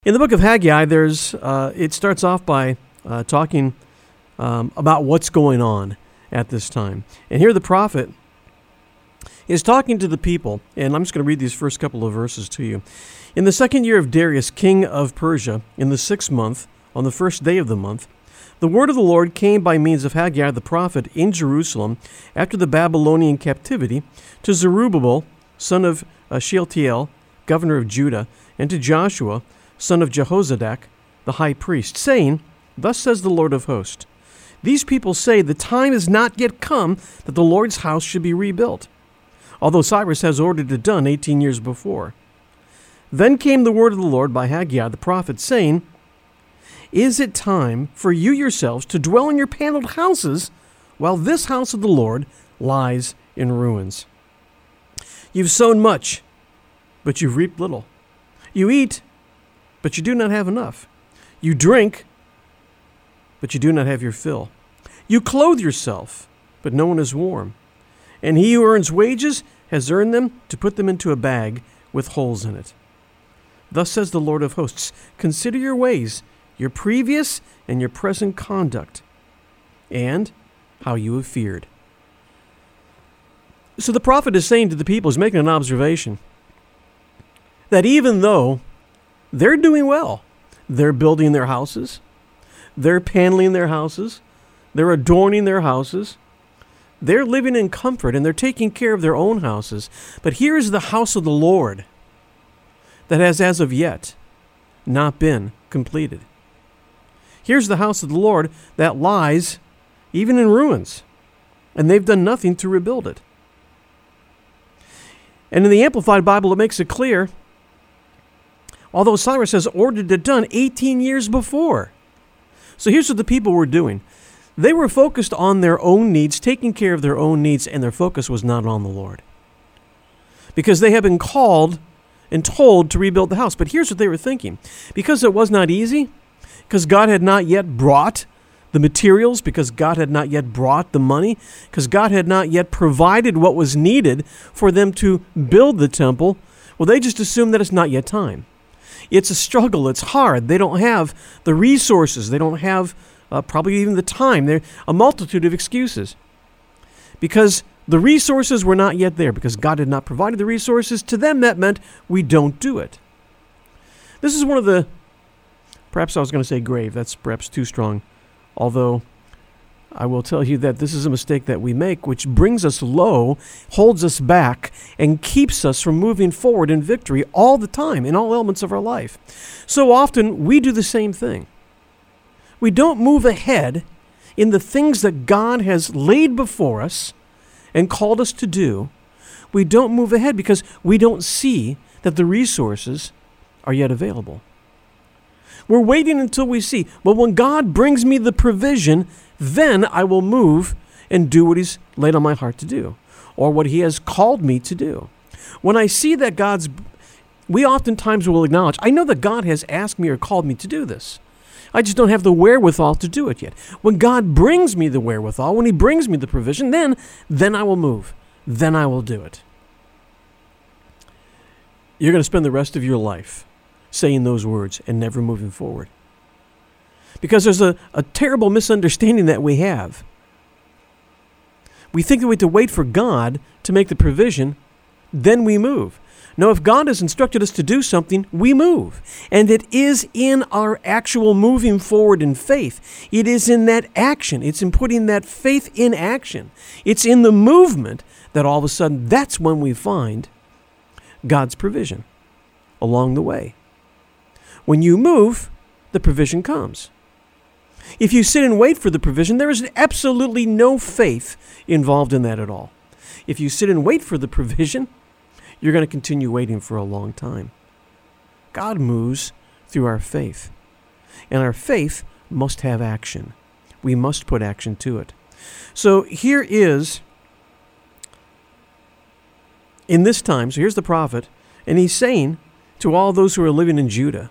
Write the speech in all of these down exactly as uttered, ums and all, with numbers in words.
In the book of Haggai, there's uh, it starts off by uh, talking um, about what's going on at this time. And here the prophet is talking to the people, and I'm just going to read these first couple of verses to you. In the second year of Darius, king of Persia, in the sixth month, on the first day of the month, the word of the Lord came by means of Haggai the prophet in Jerusalem after the Babylonian captivity to Zerubbabel, son of uh, Shealtiel, governor of Judah, and to Joshua, son of Jehozadak, the high priest, saying, Thus says the Lord of hosts, These people say the time is not yet come that the Lord's house should be rebuilt, although Cyrus has ordered it done eighteen years before. Then came the word of the Lord by Haggai the prophet, saying, Is it time for you yourselves to dwell in your paneled houses, while this house of the Lord lies in ruins? You've sown much, but you've reaped little. You eat, but you do not have enough. You drink, but you do not have your fill. You clothe yourself, but no one is warm. And he who earns wages has earned them to put them into a bag with holes in it. Thus says the Lord of hosts, Consider your ways, your previous and your present conduct, and how you have feared. So the prophet is saying to the people, he's making an observation, that even though they're doing well, they're building their houses, they're paneling their houses, they're adorning their houses, they're living in comfort, and they're taking care of their own houses. But here is the house of the Lord that has as of yet not been completed. Here's the house of the Lord that lies even in ruins, and they've done nothing to rebuild it. And in the Amplified Bible, it makes it clear, although Cyrus has ordered it done eighteen years before. So here's what the people were doing. They were focused on their own needs, taking care of their own needs, and their focus was not on the Lord. Because they had been called and told to rebuild the house. But here's what they were thinking. Because it was not easy, because God had not yet brought the materials, because God had not yet brought the money, because God had not yet provided what was needed for them to build the temple, well, they just assumed that it's not yet time. It's a struggle. It's hard. They don't have the resources. They don't have uh, probably even the time. There are a multitude of excuses. Because the resources were not yet there. Because God had not provided the resources. To them, that meant we don't do it. This is one of the, perhaps I was going to say grave. That's perhaps too strong. Although I will tell you that this is a mistake that we make, which brings us low, holds us back, and keeps us from moving forward in victory all the time, in all elements of our life. So often, we do the same thing. We don't move ahead in the things that God has laid before us and called us to do. We don't move ahead because we don't see that the resources are yet available. We're waiting until we see, well, when God brings me the provision, then I will move and do what he's laid on my heart to do, or what he has called me to do. When I see that God's, we oftentimes will acknowledge, I know that God has asked me or called me to do this. I just don't have the wherewithal to do it yet. When God brings me the wherewithal, when he brings me the provision, then, then I will move. Then I will do it. You're going to spend the rest of your life saying those words and never moving forward. Because there's a, a terrible misunderstanding that we have. We think that we have to wait for God to make the provision, then we move. No, if God has instructed us to do something, we move. And it is in our actual moving forward in faith. It is in that action. It's in putting that faith in action. It's in the movement that all of a sudden, that's when we find God's provision along the way. When you move, the provision comes. If you sit and wait for the provision, there is absolutely no faith involved in that at all. If you sit and wait for the provision, you're going to continue waiting for a long time. God moves through our faith, and our faith must have action. We must put action to it. So here is, in this time, so here's the prophet, and he's saying to all those who are living in Judah,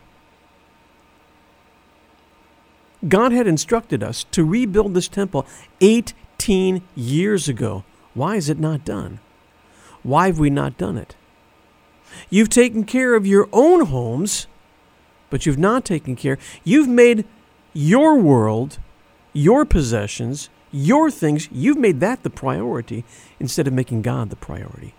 God had instructed us to rebuild this temple eighteen years ago. Why is it not done? Why have we not done it? You've taken care of your own homes, but you've not taken care. You've made your world, your possessions, your things, you've made that the priority instead of making God the priority.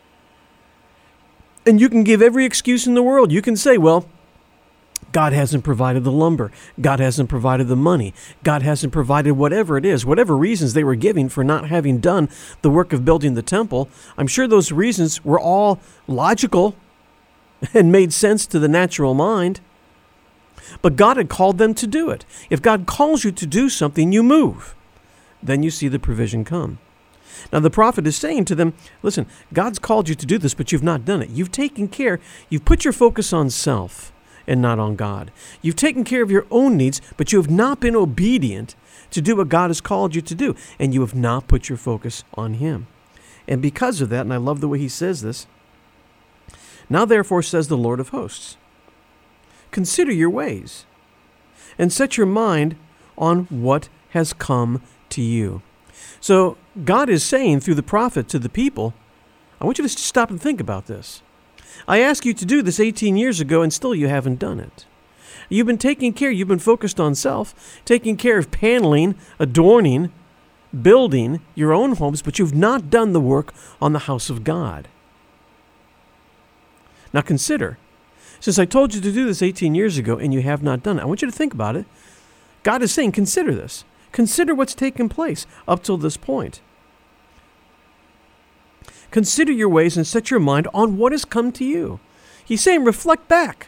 And you can give every excuse in the world. You can say, well, God hasn't provided the lumber. God hasn't provided the money. God hasn't provided whatever it is, whatever reasons they were giving for not having done the work of building the temple. I'm sure those reasons were all logical and made sense to the natural mind. But God had called them to do it. If God calls you to do something, you move. Then you see the provision come. Now the prophet is saying to them, listen, God's called you to do this, but you've not done it. You've taken care. You've put your focus on self and not on God. You've taken care of your own needs, but you have not been obedient to do what God has called you to do. And you have not put your focus on Him. And because of that, and I love the way he says this, now therefore says the Lord of hosts, consider your ways and set your mind on what has come to you. So God is saying through the prophet to the people, I want you to stop and think about this. I asked you to do this eighteen years ago, and still you haven't done it. You've been taking care, you've been focused on self, taking care of paneling, adorning, building your own homes, but you've not done the work on the house of God. Now consider, since I told you to do this eighteen years ago and you have not done it, I want you to think about it. God is saying, consider this. Consider what's taken place up till this point. Consider your ways and set your mind on what has come to you. He's saying, reflect back.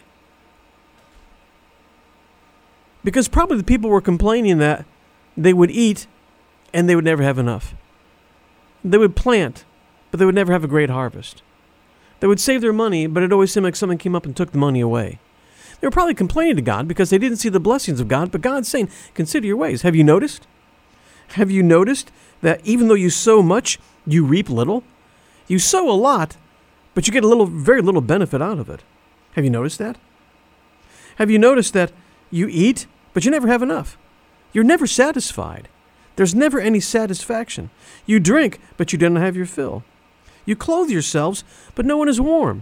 Because probably the people were complaining that they would eat and they would never have enough. They would plant, but they would never have a great harvest. They would save their money, but it always seemed like someone came up and took the money away. They were probably complaining to God because they didn't see the blessings of God, but God's saying, consider your ways. Have you noticed? Have you noticed that even though you sow much, you reap little? You sow a lot, but you get a little, very little benefit out of it. Have you noticed that? Have you noticed that you eat, but you never have enough? You're never satisfied. There's never any satisfaction. You drink, but you don't have your fill. You clothe yourselves, but no one is warm.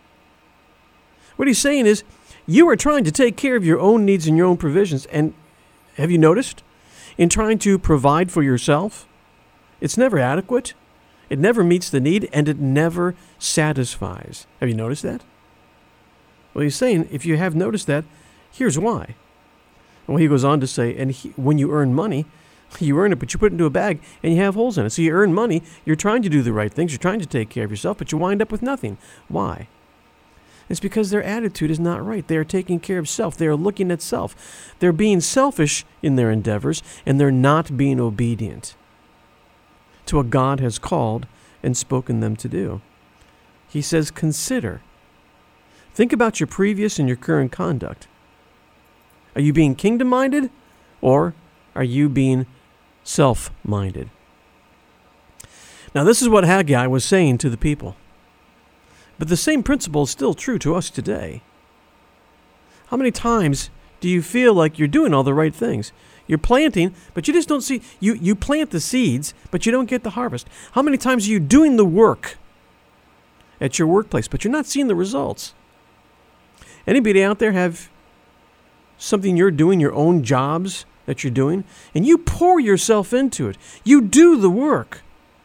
What he's saying is, you are trying to take care of your own needs and your own provisions, and have you noticed? In trying to provide for yourself, it's never adequate. It never meets the need, and it never satisfies. Have you noticed that? Well, he's saying, if you have noticed that, here's why. Well, he goes on to say, and he, when you earn money, you earn it, but you put it into a bag, and you have holes in it. So you earn money, you're trying to do the right things, you're trying to take care of yourself, but you wind up with nothing. Why? It's because their attitude is not right. They are taking care of self. They are looking at self. They're being selfish in their endeavors, and they're not being obedient to what God has called and spoken them to do. He says, consider. Think about your previous and your current conduct. Are you being kingdom-minded, or are you being self-minded? Now, this is what Haggai was saying to the people. But the same principle is still true to us today. How many times do you feel like you're doing all the right things? You're planting, but you just don't see, you, you plant the seeds, but you don't get the harvest. How many times are you doing the work at your workplace, but you're not seeing the results? Anybody out there have something you're doing, your own jobs that you're doing, and you pour yourself into it? You do the work,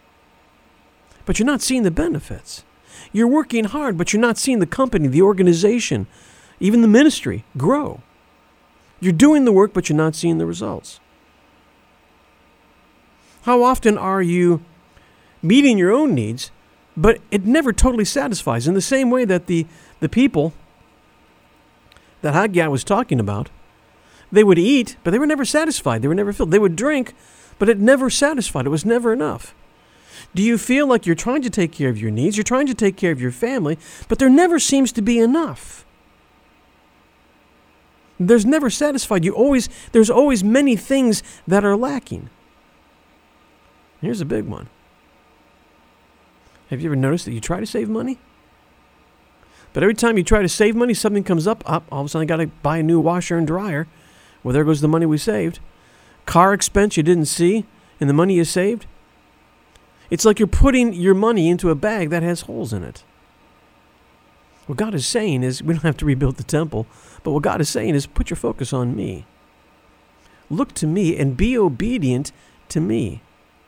but you're not seeing the benefits. You're working hard, but you're not seeing the company, the organization, even the ministry grow. You're doing the work, but you're not seeing the results. How often are you meeting your own needs, but it never totally satisfies? In the same way that the, the people that Haggai was talking about, they would eat, but they were never satisfied. They were never filled. They would drink, but it never satisfied. It was never enough. Do you feel like you're trying to take care of your needs, you're trying to take care of your family, but there never seems to be enough? There's never satisfied. You always, there's always many things that are lacking. Here's a big one. Have you ever noticed that you try to save money? But every time you try to save money, something comes up, up all of a sudden I got to buy a new washer and dryer. Well, there goes the money we saved. Car expense you didn't see, and the money you saved. It's like you're putting your money into a bag that has holes in it. What God is saying is, we don't have to rebuild the temple, but what God is saying is, put your focus on me. Look to me and be obedient to me.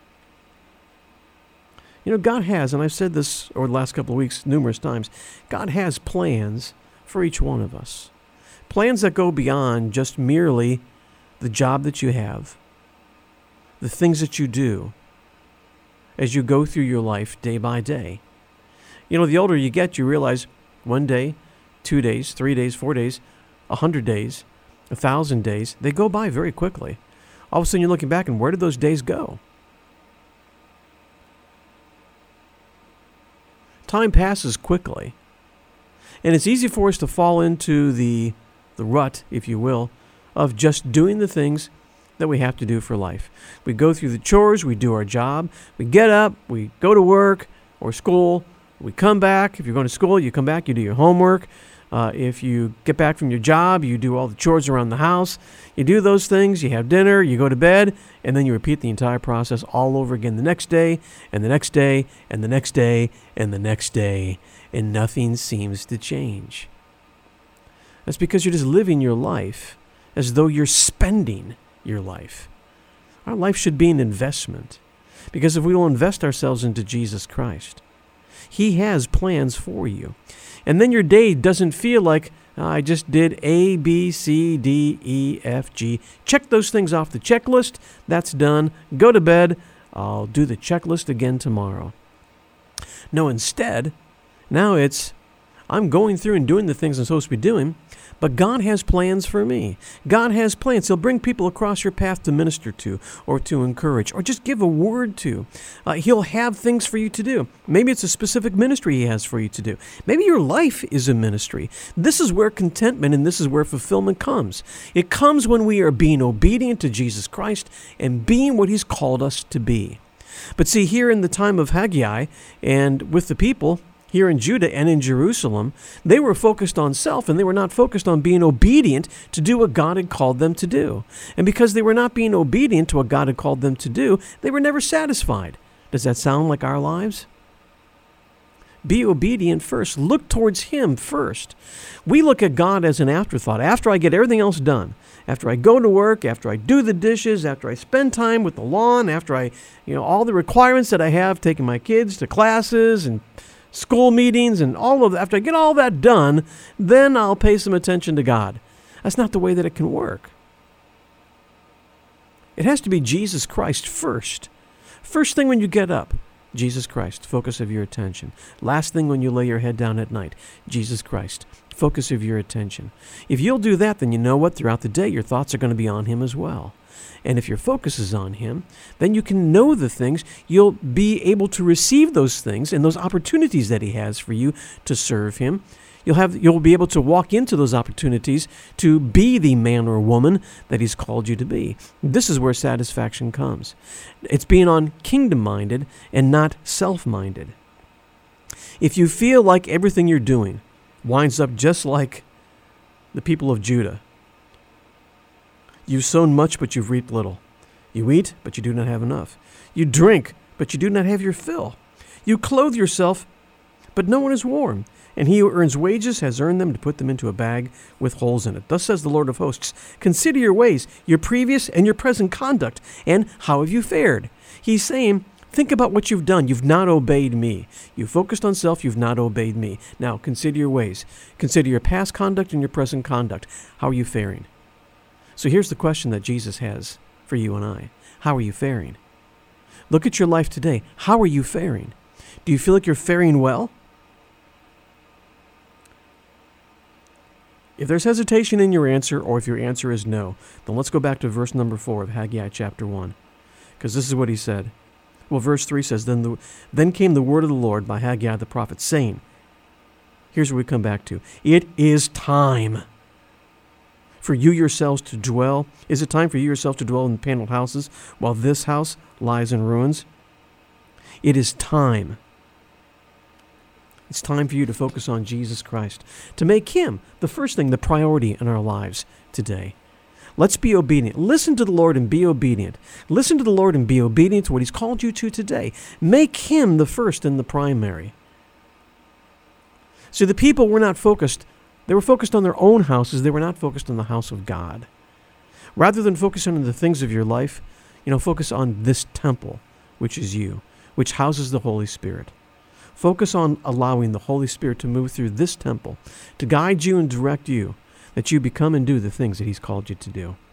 You know, God has, and I've said this over the last couple of weeks numerous times, God has plans for each one of us. Plans that go beyond just merely the job that you have, the things that you do as you go through your life day by day. You know, the older you get, you realize one day, two days, three days, four days, a hundred days, a thousand days, they go by very quickly. All of a sudden you're looking back and where did those days go? Time passes quickly. And it's easy for us to fall into the, the rut, if you will, of just doing the things that we have to do for life. We go through the chores, we do our job, we get up, we go to work or school, we come back. If you're going to school, you come back, you do your homework. Uh, if you get back from your job, you do all the chores around the house. You do those things, you have dinner, you go to bed, and then you repeat the entire process all over again the next day, and the next day, and the next day, and the next day, and nothing seems to change. That's because you're just living your life as though you're spending your life. Our life should be an investment, because if we will invest ourselves into Jesus Christ, He has plans for you. And then your day doesn't feel like, oh, I just did A, B, C, D, E, F, G. Check those things off the checklist. That's done. Go to bed. I'll do the checklist again tomorrow. No, instead, now it's, I'm going through and doing the things I'm supposed to be doing, but God has plans for me. God has plans. He'll bring people across your path to minister to or to encourage or just give a word to. Uh, he'll have things for you to do. Maybe it's a specific ministry He has for you to do. Maybe your life is a ministry. This is where contentment and this is where fulfillment comes. It comes when we are being obedient to Jesus Christ and being what He's called us to be. But see, here in the time of Haggai and with the people, here in Judah and in Jerusalem, they were focused on self and they were not focused on being obedient to do what God had called them to do. And because they were not being obedient to what God had called them to do, they were never satisfied. Does that sound like our lives? Be obedient first. Look towards Him first. We look at God as an afterthought. After I get everything else done, after I go to work, after I do the dishes, after I spend time with the lawn, after I, you know, all the requirements that I have, taking my kids to classes and school meetings and all of that, after I get all that done, then I'll pay some attention to God. That's not the way that it can work. It has to be Jesus Christ first. First thing when you get up, Jesus Christ, focus of your attention. Last thing when you lay your head down at night, Jesus Christ, focus of your attention. If you'll do that, then you know what? Throughout the day, your thoughts are going to be on Him as well. And if your focus is on Him, then you can know the things. You'll be able to receive those things and those opportunities that He has for you to serve Him. You'll have, you'll be able to walk into those opportunities to be the man or woman that He's called you to be. This is where satisfaction comes. It's being on kingdom-minded and not self-minded. If you feel like everything you're doing winds up just like the people of Judah, you've sown much, but you've reaped little. You eat, but you do not have enough. You drink, but you do not have your fill. You clothe yourself, but no one is warm. And he who earns wages has earned them to put them into a bag with holes in it. Thus says the Lord of hosts, consider your ways, your previous and your present conduct, and how have you fared? He's saying, think about what you've done. You've not obeyed me. You focused on self. You've not obeyed me. Now, consider your ways. Consider your past conduct and your present conduct. How are you faring? So here's the question that Jesus has for you and I. How are you faring? Look at your life today. How are you faring? Do you feel like you're faring well? If there's hesitation in your answer, or if your answer is no, then let's go back to verse number four of Haggai chapter one, because this is what he said. Well, verse three says, Then, the, then came the word of the Lord by Haggai the prophet, saying, here's what we come back to. It is time for you yourselves to dwell. Is it time for you yourself to dwell in paneled houses while this house lies in ruins? It is time. It's time for you to focus on Jesus Christ, to make Him the first thing, the priority in our lives today. Let's be obedient. Listen to the Lord and be obedient. Listen to the Lord and be obedient to what He's called you to today. Make Him the first and the primary. See, the people were not focused. They were focused on their own houses. They were not focused on the house of God. Rather than focusing on the things of your life, you know, focus on this temple, which is you, which houses the Holy Spirit. Focus on allowing the Holy Spirit to move through this temple, to guide you and direct you, that you become and do the things that He's called you to do.